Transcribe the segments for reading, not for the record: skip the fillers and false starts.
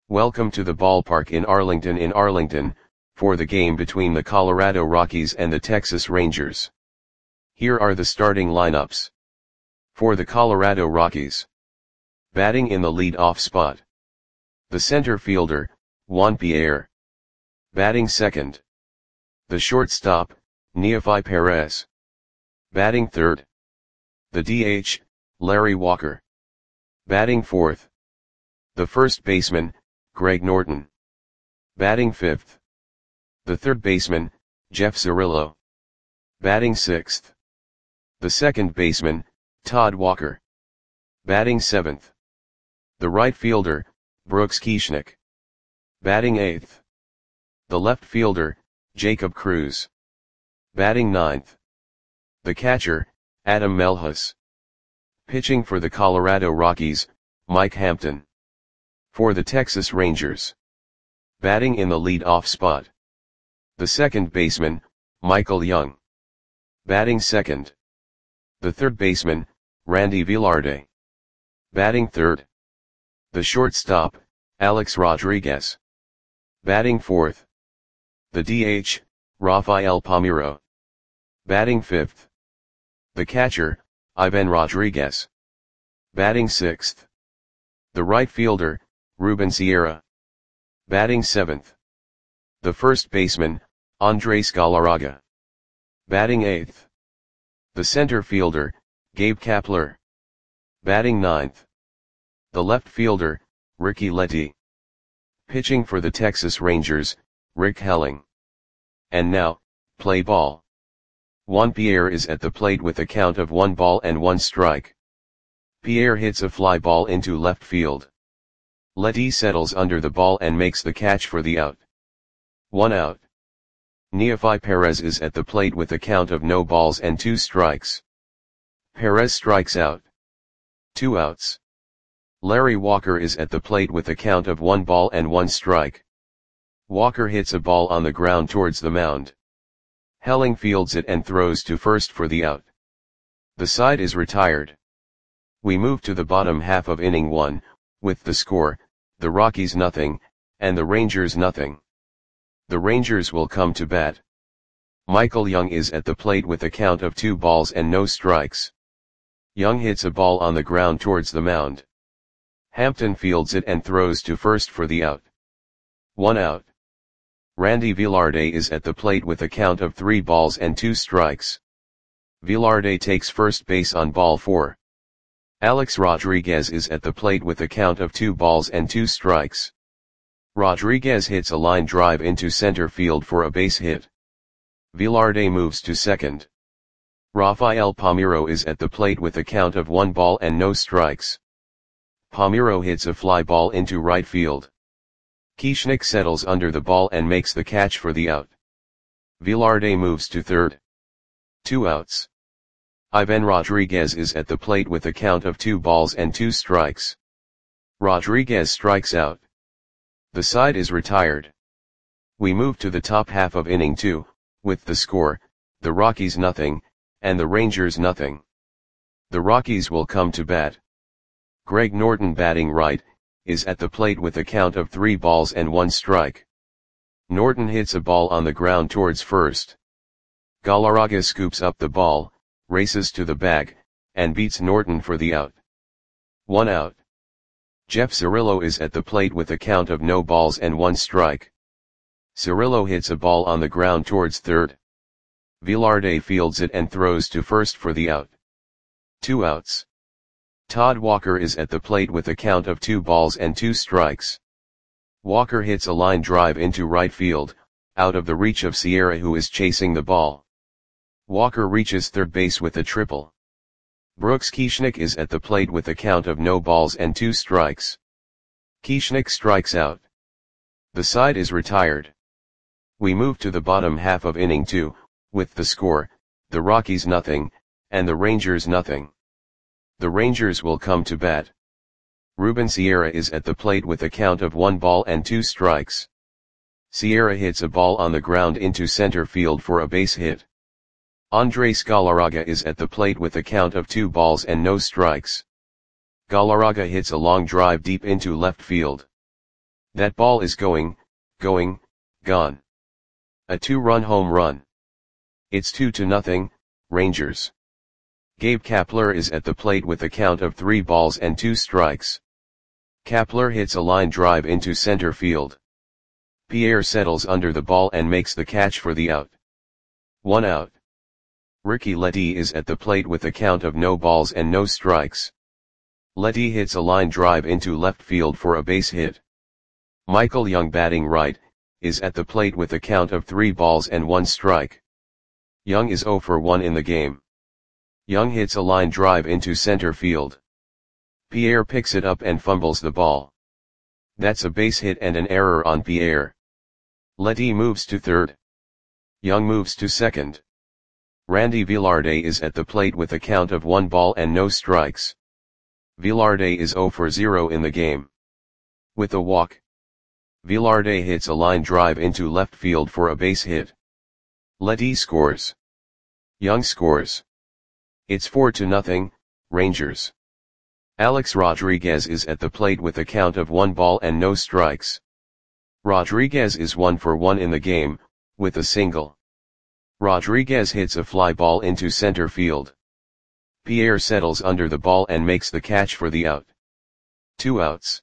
Welcome to the ballpark in Arlington, for the game between the Colorado Rockies and the Texas Rangers. Here are the starting lineups. For the Colorado Rockies. Batting in the lead-off spot. The center fielder, Juan Pierre. Batting second. The shortstop, Neofi Perez. Batting third. The DH, Larry Walker. Batting fourth. The first baseman, Greg Norton. Batting fifth. The third baseman, Jeff Cirillo. Batting sixth. The second baseman, Todd Walker. Batting seventh. The right fielder, Brooks Kieschnick. Batting eighth. The left fielder, Jacob Cruz. Batting ninth. The catcher, Adam Melhus. Pitching for the Colorado Rockies, Mike Hampton. For the Texas Rangers. Batting in the lead-off spot. The second baseman, Michael Young. Batting second. The third baseman, Randy Velarde. Batting third. The shortstop, Alex Rodriguez. Batting fourth. The DH, Rafael Palmeiro. Batting fifth. The catcher, Ivan Rodriguez. Batting sixth. The right fielder, Ruben Sierra. Batting seventh. The first baseman, Andres Galarraga. Batting eighth. The center fielder, Gabe Kapler. Batting ninth. The left fielder, Ricky Letty. Pitching for the Texas Rangers, Rick Helling. And now, play ball. Juan Pierre is at the plate with a count of 1 strike. Pierre hits a fly ball into left field. Letty settles under the ball and makes the catch for the out. 1 out. Neofi Perez is at the plate with a count of 2 strikes. Perez strikes out. 2 outs. Larry Walker is at the plate with a count of 1 strike. Walker hits a ball on the ground towards the mound. Helling fields it and throws to first for the out. The side is retired. We move to the bottom half of inning 1, with the score, the Rockies nothing, and the Rangers nothing. The Rangers will come to bat. Michael Young is at the plate with a count of 2 balls and no strikes. Young hits a ball on the ground towards the mound. Hampton fields it and throws to first for the out. 1 out. Randy Velarde is at the plate with a count of 3 balls and 2 strikes. Velarde takes first base on ball 4. Alex Rodriguez is at the plate with a count of 2 balls and 2 strikes. Rodriguez hits a line drive into center field for a base hit. Velarde moves to second. Rafael Palmeiro is at the plate with a count of 1 ball and no strikes. Palmeiro hits a fly ball into right field. Kieschnick settles under the ball and makes the catch for the out. Velarde moves to third. 2 outs. Ivan Rodriguez is at the plate with a count of 2 balls and 2 strikes. Rodriguez strikes out. The side is retired. We move to the top half of inning 2, with the score, the Rockies nothing, and the Rangers nothing. The Rockies will come to bat. Greg Norton batting right, is at the plate with a count of 3 balls and 1 strike. Norton hits a ball on the ground towards first. Galarraga scoops up the ball, races to the bag, and beats Norton for the out. 1 out. Jeff Cirillo is at the plate with a count of 0 balls and 1 strike. Cirillo hits a ball on the ground towards third. Velarde fields it and throws to first for the out. 2 outs. Todd Walker is at the plate with a count of 2 balls and 2 strikes. Walker hits a line drive into right field, out of the reach of Sierra who is chasing the ball. Walker reaches third base with a triple. Brooks Kieschnick is at the plate with a count of 0 balls and 2 strikes. Kieschnick strikes out. The side is retired. We move to the bottom half of inning 2, with the score, the Rockies nothing, and the Rangers nothing. The Rangers will come to bat. Ruben Sierra is at the plate with a count of 1 ball and 2 strikes. Sierra hits a ball on the ground into center field for a base hit. Andres Galarraga is at the plate with a count of 2 balls and no strikes. Galarraga hits a long drive deep into left field. That ball is going, gone. A 2-run home run. It's 2-0, Rangers. Gabe Kapler is at the plate with a count of 3 balls and 2 strikes. Kapler hits a line drive into center field. Pierre settles under the ball and makes the catch for the out. 1 out. Ricky Letty is at the plate with a count of no balls and no strikes. Letty hits a line drive into left field for a base hit. Michael Young, batting right, is at the plate with a count of 3 balls and 1 strike. Young is 0 for 1 in the game. Young hits a line drive into center field. Pierre picks it up and fumbles the ball. That's a base hit and an error on Pierre. Letty moves to third. Young moves to second. Randy Velarde is at the plate with a count of 1 ball and no strikes. Velarde is 0 for 0 in the game. With a walk, Velarde hits a line drive into left field for a base hit. Letty scores. Young scores. It's 4-0, Rangers. Alex Rodriguez is at the plate with a count of 1 ball and no strikes. Rodriguez is 1 for 1 in the game, with a single. Rodriguez hits a fly ball into center field. Pierre settles under the ball and makes the catch for the out. 2 outs.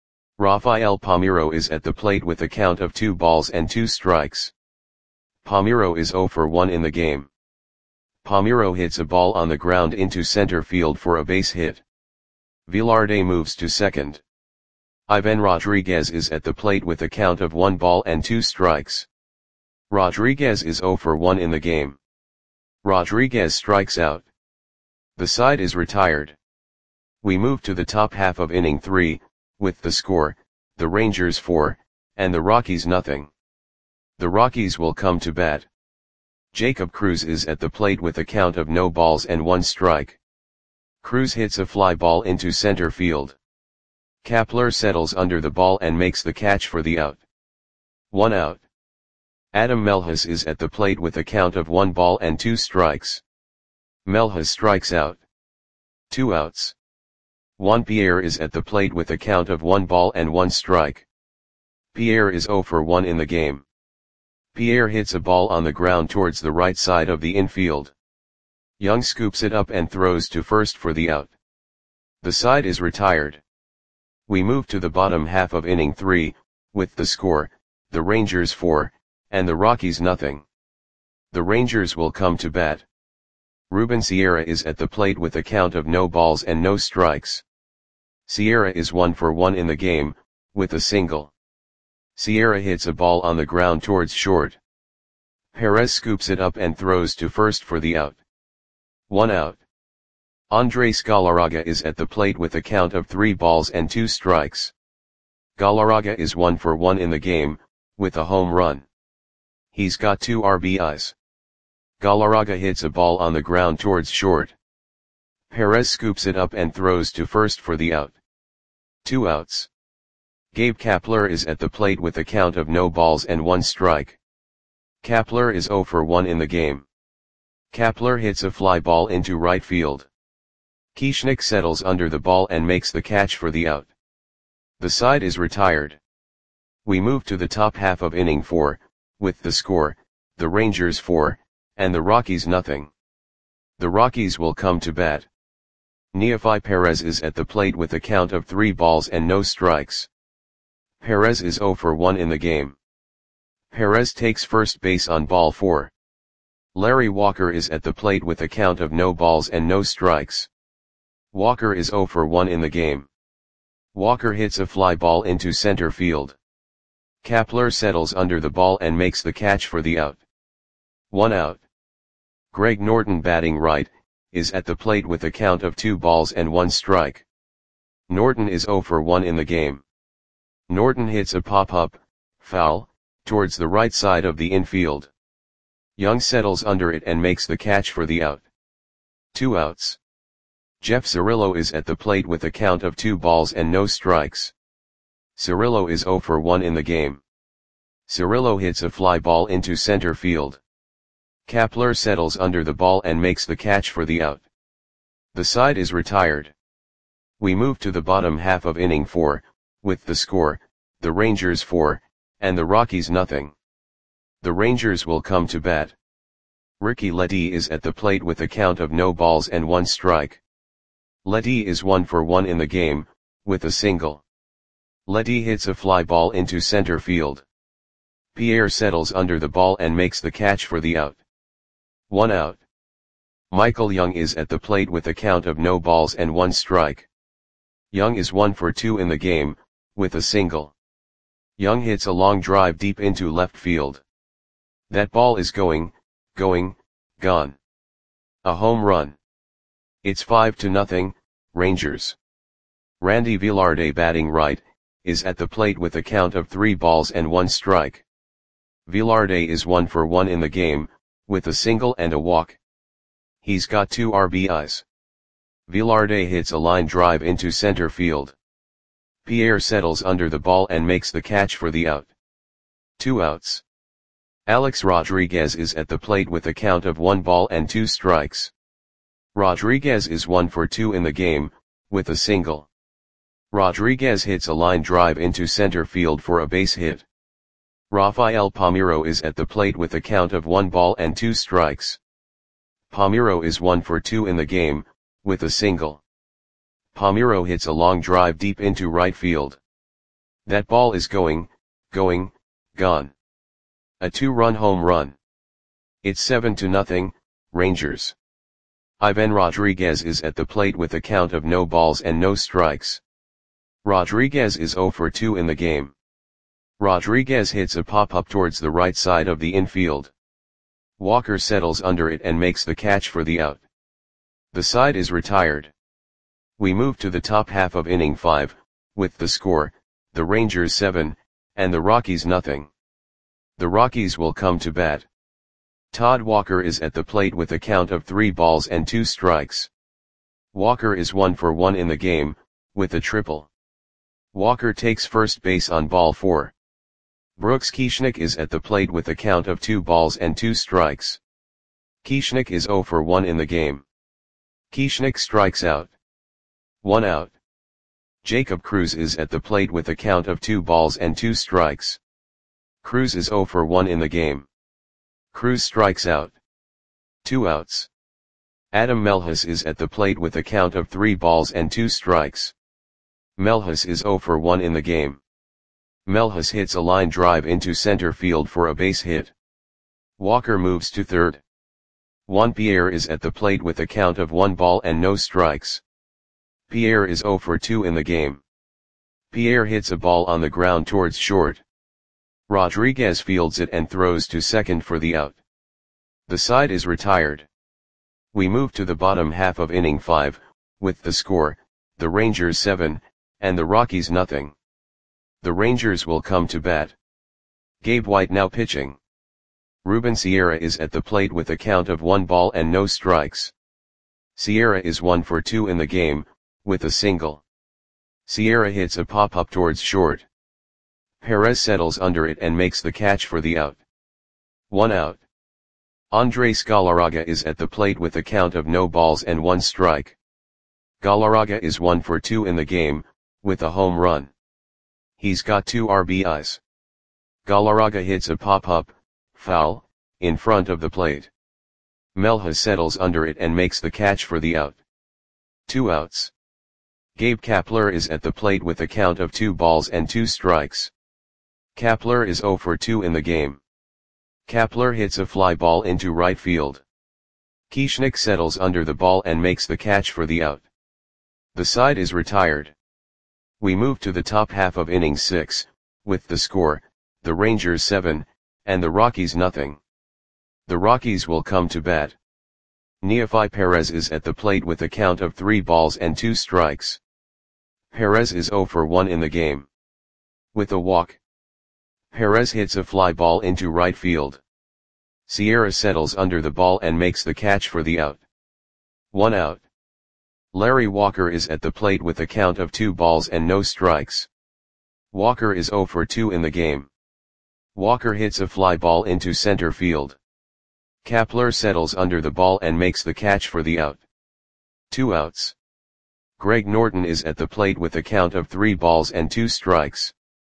Rafael Palmeiro is at the plate with a count of 2 balls and 2 strikes. Palmeiro is 0 for 1 in the game. Palmeiro hits a ball on the ground into center field for a base hit. Velarde moves to second. Ivan Rodriguez is at the plate with a count of 1 ball and 2 strikes. Rodriguez is 0 for 1 in the game. Rodriguez strikes out. The side is retired. We move to the top half of inning 3, with the score, the Rangers 4, and the Rockies nothing. The Rockies will come to bat. Jacob Cruz is at the plate with a count of no balls and 1 strike. Cruz hits a fly ball into center field. Kapler settles under the ball and makes the catch for the out. 1 out. Adam Melhus is at the plate with a count of 1 ball and 2 strikes. Melhus strikes out. 2 outs. Juan Pierre is at the plate with a count of 1 ball and 1 strike. Pierre is 0 for 1 in the game. Pierre hits a ball on the ground towards the right side of the infield. Young scoops it up and throws to first for the out. The side is retired. We move to the bottom half of inning 3, with the score, the Rangers 4, and the Rockies nothing. The Rangers will come to bat. Ruben Sierra is at the plate with a count of no balls and no strikes. Sierra is 1 for 1 in the game, with a single. Sierra hits a ball on the ground towards short. Perez scoops it up and throws to first for the out. 1 out. Andres Galarraga is at the plate with a count of 3 balls and 2 strikes. Galarraga is 1 for 1 in the game, with a home run. He's got 2 RBIs. Galarraga hits a ball on the ground towards short. Perez scoops it up and throws to first for the out. 2 outs. Gabe Kapler is at the plate with a count of no balls and 1 strike. Kapler is 0 for 1 in the game. Kapler hits a fly ball into right field. Kieschnick settles under the ball and makes the catch for the out. The side is retired. We move to the top half of inning 4, with the score, the Rangers 4, and the Rockies nothing. The Rockies will come to bat. Neefi Perez is at the plate with a count of 3 balls and no strikes. Perez is 0 for 1 in the game. Perez takes first base on ball 4. Larry Walker is at the plate with a count of no balls and no strikes. Walker is 0 for 1 in the game. Walker hits a fly ball into center field. Kapler settles under the ball and makes the catch for the out. 1 out. Greg Norton, batting right, is at the plate with a count of 2 balls and 1 strike. Norton is 0 for 1 in the game. Norton hits a pop-up, foul, towards the right side of the infield. Young settles under it and makes the catch for the out. 2 outs. Jeff Cirillo is at the plate with a count of 2 balls and no strikes. Cirillo is 0 for 1 in the game. Cirillo hits a fly ball into center field. Kapler settles under the ball and makes the catch for the out. The side is retired. We move to the bottom half of inning 4, with the score, the Rangers 4, and the Rockies nothing. The Rangers will come to bat. Ricky Ledee is at the plate with a count of no balls and 1 strike. Ledee is 1 for 1 in the game, with a single. Ledee hits a fly ball into center field. Pierre settles under the ball and makes the catch for the out. 1 out. Michael Young is at the plate with a count of no balls and 1 strike. Young is 1 for 2 in the game, with a single. Young hits a long drive deep into left field. That ball is going, gone. A home run. It's 5-0, Rangers. Randy Velarde, batting right, is at the plate with a count of 3 balls and 1 strike. Velarde is 1 for 1 in the game, with a single and a walk. He's got 2 RBIs. Velarde hits a line drive into center field. Pierre settles under the ball and makes the catch for the out. 2 outs. Alex Rodriguez is at the plate with a count of 1 ball and 2 strikes. Rodriguez is 1 for 2 in the game, with a single. Rodriguez hits a line drive into center field for a base hit. Rafael Palmeiro is at the plate with a count of 1 ball and 2 strikes. Palmeiro is 1 for 2 in the game, with a single. Palmeiro hits a long drive deep into right field. That ball is going, gone. A 2-run home run. It's 7-0, Rangers. Ivan Rodriguez is at the plate with a count of no balls and no strikes. Rodriguez is 0 for 2 in the game. Rodriguez hits a pop-up towards the right side of the infield. Walker settles under it and makes the catch for the out. The side is retired. We move to the top half of inning 5, with the score, the Rangers 7, and the Rockies nothing. The Rockies will come to bat. Todd Walker is at the plate with a count of 3 balls and 2 strikes. Walker is 1 for 1 in the game, with a triple. Walker takes first base on ball 4. Brooks Keichnick is at the plate with a count of 2 balls and 2 strikes. Keichnick is 0 for 1 in the game. Keichnick strikes out. 1 out. Jacob Cruz is at the plate with a count of 2 balls and 2 strikes. Cruz is 0 for 1 in the game. Cruz strikes out. 2 outs. Adam Melhus is at the plate with a count of 3 balls and 2 strikes. Melhus is 0 for 1 in the game. Melhus hits a line drive into center field for a base hit. Walker moves to third. Juan Pierre is at the plate with a count of 1 ball and no strikes. Pierre is 0 for 2 in the game. Pierre hits a ball on the ground towards short. Rodriguez fields it and throws to second for the out. The side is retired. We move to the bottom half of inning 5, with the score, the Rangers 7, and the Rockies nothing. The Rangers will come to bat. Gabe White now pitching. Ruben Sierra is at the plate with a count of 1 ball and no strikes. Sierra is 1 for 2 in the game, with a single. Sierra hits a pop-up towards short. Perez settles under it and makes the catch for the out. 1 out. Andres Galarraga is at the plate with a count of no balls and 1 strike. Galarraga is 1 for 2 in the game, with a home run. He's got 2 RBIs. Galarraga hits a pop-up, foul, in front of the plate. Melhus settles under it and makes the catch for the out. 2 outs. Gabe Kapler is at the plate with a count of 2 balls and 2 strikes. Kapler is 0 for 2 in the game. Kapler hits a fly ball into right field. Keichnick settles under the ball and makes the catch for the out. The side is retired. We move to the top half of inning 6, with the score, the Rangers 7, and the Rockies nothing. The Rockies will come to bat. Neofi Perez is at the plate with a count of 3 balls and 2 strikes. Perez is 0 for 1 in the game. With a walk. Perez hits a fly ball into right field. Sierra settles under the ball and makes the catch for the out. 1 out. Larry Walker is at the plate with a count of 2 balls and no strikes. Walker is 0 for 2 in the game. Walker hits a fly ball into center field. Kapler settles under the ball and makes the catch for the out. 2 outs. Greg Norton is at the plate with a count of 3 balls and 2 strikes.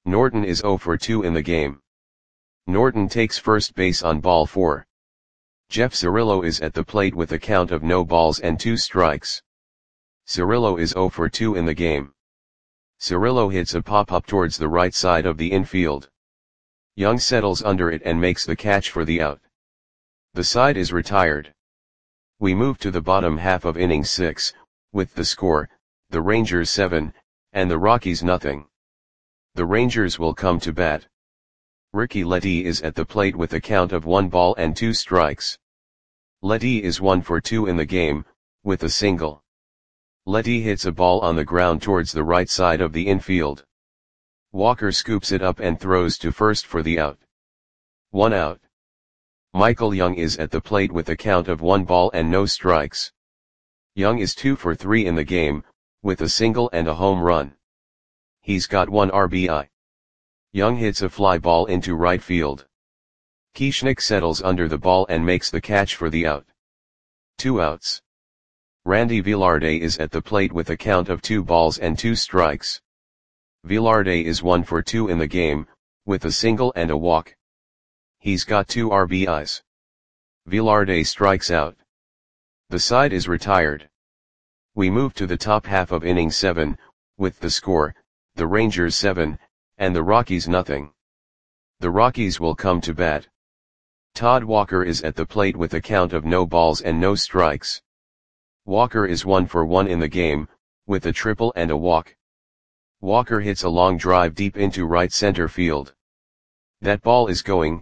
Norton is 0 for 2 in the game. Norton takes first base on ball 4. Jeff Cirillo is at the plate with a count of no balls and 2 strikes. Cirillo is 0 for 2 in the game. Cirillo hits a pop-up towards the right side of the infield. Young settles under it and makes the catch for the out. The side is retired. We move to the bottom half of inning 6, with the score, the Rangers 7, and the Rockies nothing. The Rangers will come to bat. Ricky Letty is at the plate with a count of 1 ball and 2 strikes. Letty is 1 for 2 in the game, with a single. Letty hits a ball on the ground towards the right side of the infield. Walker scoops it up and throws to first for the out. 1 out. Michael Young is at the plate with a count of 1 ball and no strikes. Young is 2 for 3 in the game, with a single and a home run. He's got 1 RBI. Young hits a fly ball into right field. Kieschnick settles under the ball and makes the catch for the out. 2 outs. Randy Velarde is at the plate with a count of 2 balls and 2 strikes. Velarde is 1 for 2 in the game, with a single and a walk. He's got 2 RBIs. Velarde strikes out. The side is retired. We move to the top half of inning 7, with the score, the Rangers 7, and the Rockies nothing. The Rockies will come to bat. Todd Walker is at the plate with a count of no balls and no strikes. Walker is 1 for 1 in the game, with a triple and a walk. Walker hits a long drive deep into right center field. That ball is gone.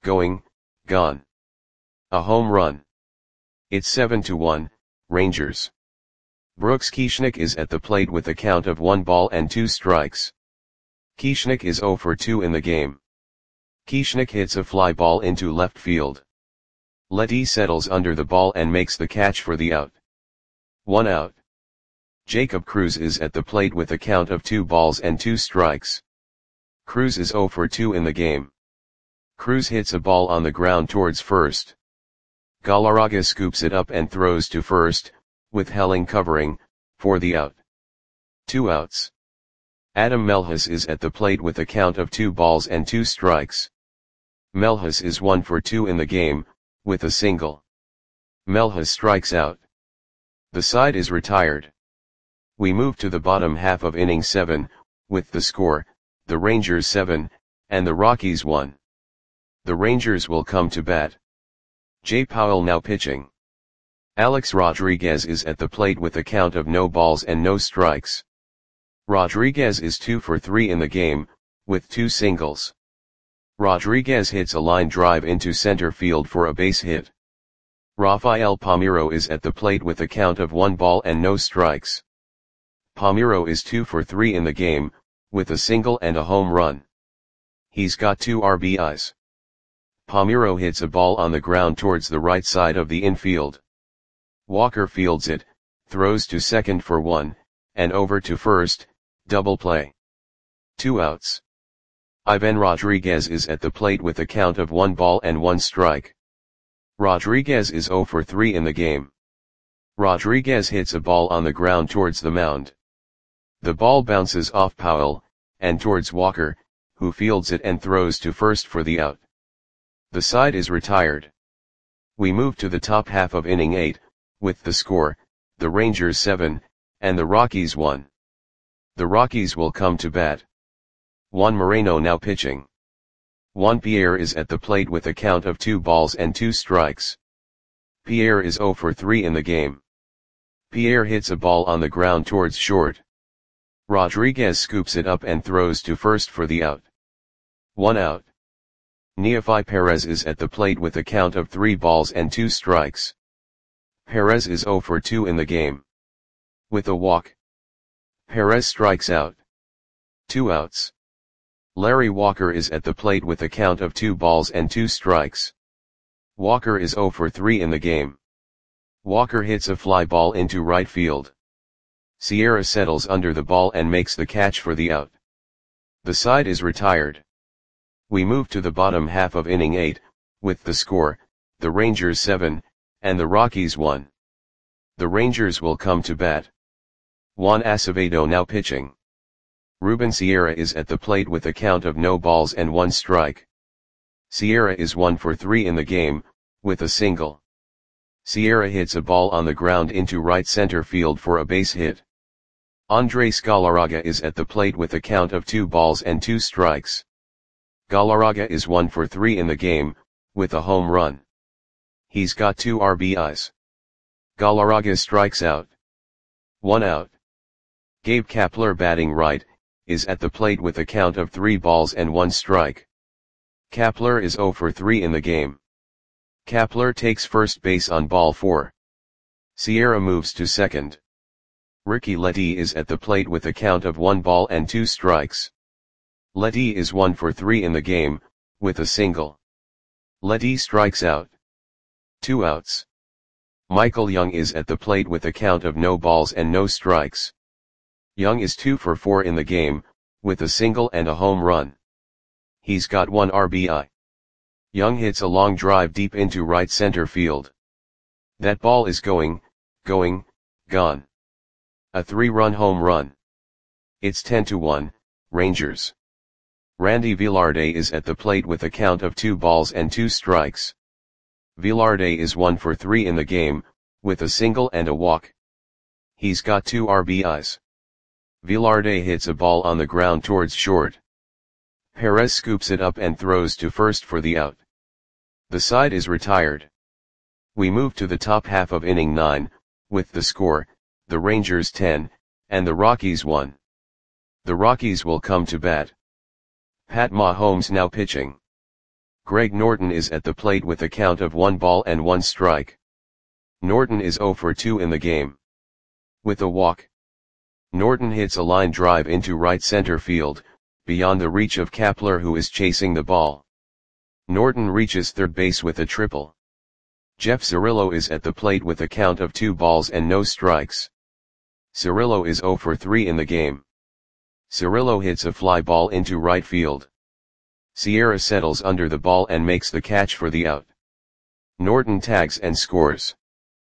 A home run. It's 7-1, Rangers. Brooks Kieschnick is at the plate with a count of 1 ball and 2 strikes. Kieschnick is 0 for 2 in the game. Kieschnick hits a fly ball into left field. Letty settles under the ball and makes the catch for the out. 1 out. Jacob Cruz is at the plate with a count of 2 balls and 2 strikes. Cruz is 0 for 2 in the game. Cruz hits a ball on the ground towards first. Galarraga scoops it up and throws to first, with Helling covering, for the out. 2 outs. Adam Melhus is at the plate with a count of 2 balls and 2 strikes. Melhus is 1 for 2 in the game, with a single. Melhus strikes out. The side is retired. We move to the bottom half of inning 7, with the score, the Rangers 7, and the Rockies 1. The Rangers will come to bat. Jay Powell now pitching. Alex Rodriguez is at the plate with a count of no balls and no strikes. Rodriguez is 2 for 3 in the game, with 2 singles. Rodriguez hits a line drive into center field for a base hit. Rafael Palmeiro is at the plate with a count of 1 ball and no strikes. Palmeiro is 2 for 3 in the game, with a single and a home run. He's got 2 RBIs. Palmeiro hits a ball on the ground towards the right side of the infield. Walker fields it, throws to second for 1, and over to first, double play. 2 outs. Ivan Rodriguez is at the plate with a count of 1 ball and 1 strike. Rodriguez is 0 for 3 in the game. Rodriguez hits a ball on the ground towards the mound. The ball bounces off Powell, and towards Walker, who fields it and throws to first for the out. The side is retired. We move to the top half of inning 8, with the score, the Rangers 7, and the Rockies 1. The Rockies will come to bat. Juan Moreno now pitching. Juan Pierre is at the plate with a count of 2 balls and 2 strikes. Pierre is 0 for 3 in the game. Pierre hits a ball on the ground towards short. Rodriguez scoops it up and throws to first for the out. 1 out. Neofi Perez is at the plate with a count of 3 balls and 2 strikes. Perez is 0 for 2 in the game. With a walk. Perez strikes out. 2 outs. Larry Walker is at the plate with a count of 2 balls and 2 strikes. Walker is 0 for 3 in the game. Walker hits a fly ball into right field. Sierra settles under the ball and makes the catch for the out. The side is retired. We move to the bottom half of inning 8, with the score, the Rangers 7, and the Rockies 1. The Rangers will come to bat. Juan Acevedo now pitching. Ruben Sierra is at the plate with a count of no balls and 1 strike. Sierra is 1 for 3 in the game, with a single. Sierra hits a ball on the ground into right center field for a base hit. Andres Galarraga is at the plate with a count of 2 balls and 2 strikes. Galarraga is 1 for 3 in the game, with a home run. He's got 2 RBIs. Galarraga strikes out. 1 out. Gabe Kapler, batting right, is at the plate with a count of 3 balls and 1 strike. Kapler is 0 for 3 in the game. Kapler takes first base on ball 4. Sierra moves to second. Ricky Letty is at the plate with a count of 1 ball and 2 strikes. Letty is 1 for 3 in the game, with a single. Letty strikes out. 2 outs. Michael Young is at the plate with a count of no balls and no strikes. Young is 2 for 4 in the game, with a single and a home run. He's got 1 RBI. Young hits a long drive deep into right center field. That ball is gone. A 3-run home run. It's 10-1, Rangers. Randy Velarde is at the plate with a count of 2 balls and 2 strikes. Velarde is 1 for 3 in the game, with a single and a walk. He's got 2 RBIs. Velarde hits a ball on the ground towards short. Perez scoops it up and throws to first for the out. The side is retired. We move to the top half of inning 9, with the score, the Rangers 10, and the Rockies 1. The Rockies will come to bat. Pat Mahomes now pitching. Greg Norton is at the plate with a count of 1 ball and 1 strike. Norton is 0 for 2 in the game. With a walk. Norton hits a line drive into right center field, beyond the reach of Kapler, who is chasing the ball. Norton reaches third base with a triple. Jeff Cirillo is at the plate with a count of 2 balls and no strikes. Cirillo is 0 for 3 in the game. Cirillo hits a fly ball into right field. Sierra settles under the ball and makes the catch for the out. Norton tags and scores.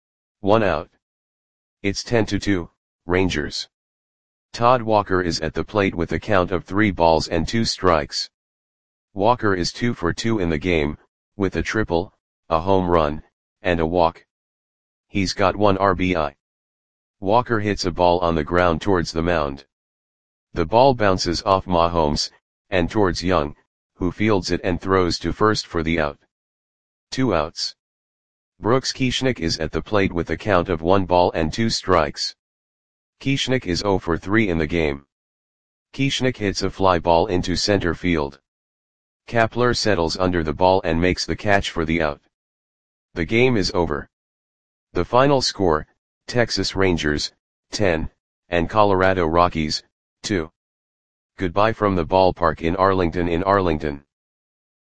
1 out. It's 10-2, Rangers. Todd Walker is at the plate with a count of 3 balls and 2 strikes. Walker is 2 for 2 in the game, with a triple, a home run, and a walk. He's got 1 RBI. Walker hits a ball on the ground towards the mound. The ball bounces off Mahomes, and towards Young, who fields it and throws to first for the out. 2 outs. Brooks Kieschnick is at the plate with a count of 1 ball and 2 strikes. Kieschnick is 0 for 3 in the game. Kieschnick hits a fly ball into center field. Kapler settles under the ball and makes the catch for the out. The game is over. The final score, Texas Rangers, 10, and Colorado Rockies, 2. Goodbye from the ballpark in Arlington.